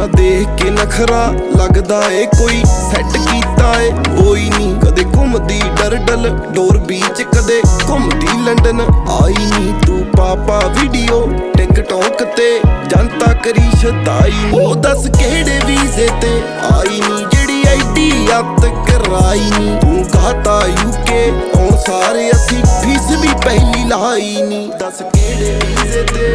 ਤੇਰਾ ਦੇਖ ਕੇ ਨਖਰਾ ਲੱਗਦਾ ਏ ਕੋਈ ਸੈੱਟ ਕੀਤਾ ਏ ਕੋਈ ਨੀ। ਕਦੇ ਘੁੰਮਦੀ ਡਰਡਲ ਡੋਰ ਬੀਚ, ਕਦੇ ਘੁੰਮਦੀ ਲੰਡਨ ਆਈ ਨੀ ਤੂੰ। ਪਾਪਾ ਵੀਡੀਓ ਟਿਕਟੌਕ ਤੇ ਜਨਤਾ ਕਰੀ ਸ਼ਦਾਈ ਨੀ। ਉਹ ਦੱਸ ਕਿਹੜੇ ਵੀਜ਼ੇ ਤੇ ਆਈ ਨੀ ਜਿਹੜੀ ਐਡੀ ਅੱਤ ਕਰਾਈ ਨੀ ਤੂੰ। ਗਾਤਾ UK ਆਉਣ ਸਾਰੇ ਅਸੀਂ ਫੀਸ ਵੀ ਪਹਿਲੀ ਲਾਈ ਨੀ। ਦੱਸ ਕਿਹੜੇ ਵੀਜ਼ੇ ਤੇ,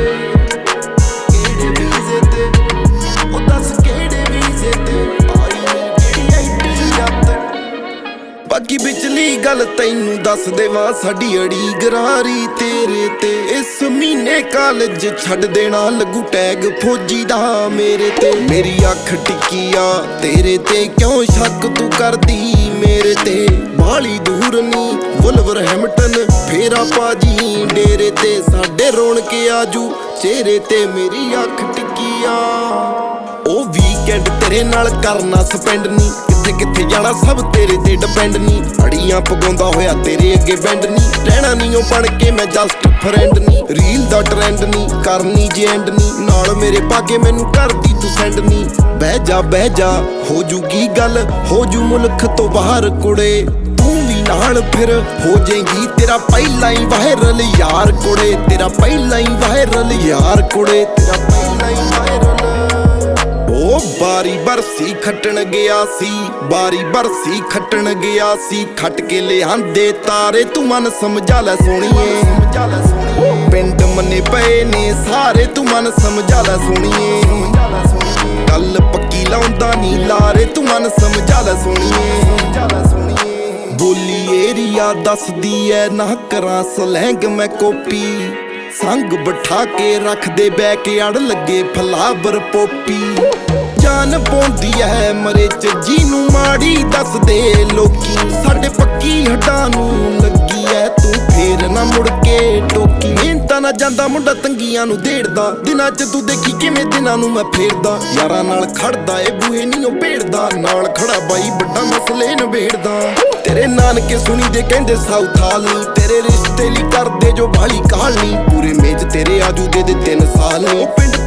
ਕਿਹੜੇ ਵੀਜ਼ੇ ਤੇ, ਉਹ ਦੱਸ ਕਿਹੜੇ ਵੀਜ਼ੇ ਤੇ ਆਈ ਨੀ ਜਿਹੜੀ ਐਡੀ ਅੱਤ। ਬਾਕੀ ਵਿਚਲੀ ਗੱਲ ਤੈਨੂੰ ਦੱਸ ਦੇਵਾਂ, ਸਾਡੀ ਅੜੀ ਗਰਾਰੀ ਤੇਰੇ ਤੇ। ਇਸ ਮਹੀਨੇ ਕਾਲਜ ਛੱਡ ਦੇਣਾ, ਲੱਗੂ ਟੈਗ ਫੌਜੀ ਦਾ ਮੇਰੇ ਤੇ। ਮੇਰੀ ਅੱਖ ਟਿੱਕੀ ਆ ਤੇਰੇ ਤੇ, ਕਿਉਂ ਸ਼ੱਕ ਤੂੰ ਕਰਦੀ ਮੇਰੇ ਤੇ। ਬਾਲੀ ਦੂਰ ਨੀ ਵੁਲਵਰਹੈਮਟਨ ਫੇਰਾ ਪਾਜੀ ਡੇਰੇ ਤੇ। ਸਾਡੇ ਰੌਣ ਕੇ ਆਜੂ ਚਿਹਰੇ ਤੇ ਮੇਰੀ ਅੱਖ ਟਿੱਕੀ ਆ। ਉਹ ਵੀਕਐਂਡ ਤੇਰੇ ਨਾਲ ਕਰਨਾ ਸਪੈਂਡ ਨੀ, ਕਿੱਥੇ ਕਿੱਥੇ ਜਾਣਾ ਸਭ ਤੇਰੇ ਤੇ ਡਿਪੈਂਡ ਨੀ। ਅੜੀਆਂ ਪਗਾਉਂਦਾ ਹੋਇਆ ਤੇਰੇ ਅੱਗੇ ਬੈਂਡ ਨੀ, ਰਹਿਣਾ ਨੀ ਉਹ ਬਣ ਕੇ ਮੈਂ ਜਸਟ ਫਰੈਂਡ ਨੀ। ਰੀਲ ਦਾ ਟਰੈਂਡ ਨੀ ਕਰਨੀ ਜੇ ਐਂਡ ਨੀ, ਨਾਲ ਮੇਰੇ ਪਾ ਕੇ ਮੈਨੂੰ ਕਰਦੀ ਤੂੰ ਸੈਂਡ ਨੀ। ਬਹਿ ਜਾ ਹੋ ਜੂਗੀ ਗੱਲ, ਹੋ ਜੂ ਮੁਲਕ ਤੋਂ ਬਾਹਰ ਕੁੜੇ। ਤੂੰ ਵੀ ਨਾਲ ਫਿਰ ਹੋ ਜਾਏਗੀ, ਤੇਰਾ ਪਹਿਲਾਂ ਹੀ ਵਾਇਰਲ ਯਾਰ ਕੁੜੇ। ਤੇਰਾ ਪਹਿਲਾਂ ਹੀ ਵਾਇਰਲ ਯਾਰ ਕੁੜੇ, ਤੇਰਾ ਪਹਿਲਾਂ ਹੀ ਵਾਇਰਲ। ਉਹ ਬਾਰੀ ਬਰਸੀ ਖੱਟਣ ਗਿਆ ਸੀ, ਬਾਰੀ ਬਰਸੀ ਖੱਟਣ ਗਿਆ ਸੀ। ਖੱਟ ਕੇ ਲਿਆਂਦੇ ਤਾਰੇ ਤੂੰ ਮਨ ਸਮਝਾ ਲੈ ਸੋਹਣੀਏ। ਪਿੰਡ ਮੰਨੇ ਪਏ ਨੇ ਸਾਰੇ ਤੂੰ ਮਨ ਸਮਝਾ ਲੈ ਸੋਹਣੀਏ। ਗੱਲ ਪੱਕੀ ਲਾਉਂਦਾ ਨੀ ਲਾਰੇ ਤੂੰ ਮਨ ਸਮਝਾ ਲੈ ਸੋਹਣੀਏ। ਬੋਲੀ ਏਰੀਆ ਦੱਸਦੀ ਐ ਨਾ ਕਰਾਂ ਸਲੈਂਗ ਮੈਂ ਕੋਪੀ। ਸੰਗ ਬਿਠਾ ਕੇ ਰੱਖਦੇ ਬੈ ਕੇ ਅੜ ਲੱਗੇ ਫਲਾਵਰ ਪੋਪੀ। ਜਾਨ ਪਾਉਂਦੀ ਐ ਮਰੇ ਚ ਜਿਹਨੂੰ ਮਾੜੀ ਦੱਸਦੇ ਲੋਕੀ। ਸਾਡੇ ਪੱਕੀ ਹੱਡਾਂ ਨੂੰ ਲੱਗੀ ਐ ਤੂੰ ਫੇਰ ਨਾ ਮੁੜ ਕੇ ਟੋਕੀ। ਮਿਹਨਤਾਂ ਨਾ ਜਾਂਦਾ ਮੁੰਡਾ ਤੰਗੀਆਂ ਨੂੰ ਦੇੜਦਾ, ਦਿਨਾਂ ਚ ਤੂੰ ਦੇਖੀ ਕਿਵੇਂ ਦਿਨਾਂ ਨੂੰ ਮੈਂ ਫੇਰਦਾ। ਯਾਰਾਂ ਨਾਲ ਖੜਦਾ ਏ ਬੂਹੇ ਨੀ ਉਹ ਭੇੜਦਾ, ਨਾਲ ਖੜਾ ਬਾਈ ਵੱਡਾ ਮਸਲੇ ਨਿਬੇੜਦਾ। ਤੇਰੇ ਨਾਨਕੇ ਸੁਣੀ ਦੇ ਕਹਿੰਦੇ ਸਾਊਥ ਹਾਲ ਨੀ, ਤੇਰੇ ਰਿਸ਼ਤੇ ਲਈ ਕਰਦੇ ਜੋ ਬਾਲੀ ਕਾਲ ਨੀ। ਪੂਰੇ ਮੇਜ ਤੇਰੇ ਆਜੂ ਦੇ 3 ਸਾਲ ਨੀ। ਪਿੰਡ